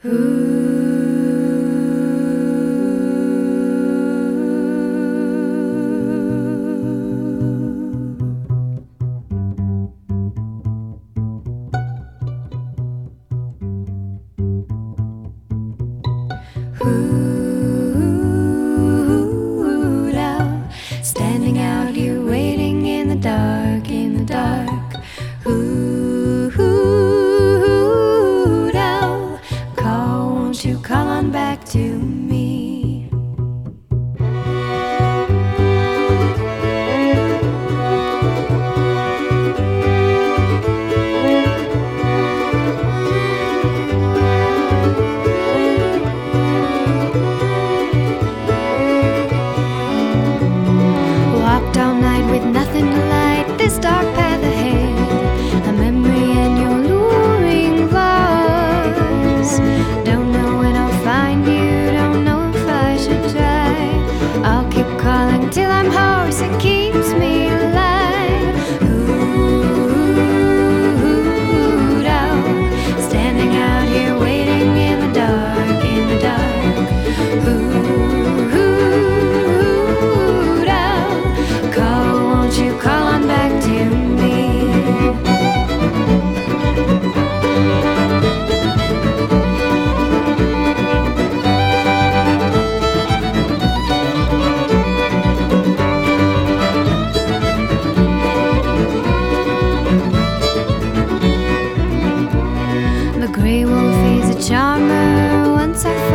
Standing out here waiting in the dark, in the dark. Call, won't you call on back to me? Walked all night with nothing to light this dark path ahead, a memory and your luring voice. Don't know when I'll find you, don't know if I should try. I'll keep calling till I'm hoarse, it keeps me alive. Standing out here waiting in the dark, in the dark. Call, won't you call on back to me? The gray wolf is a charmer. Once I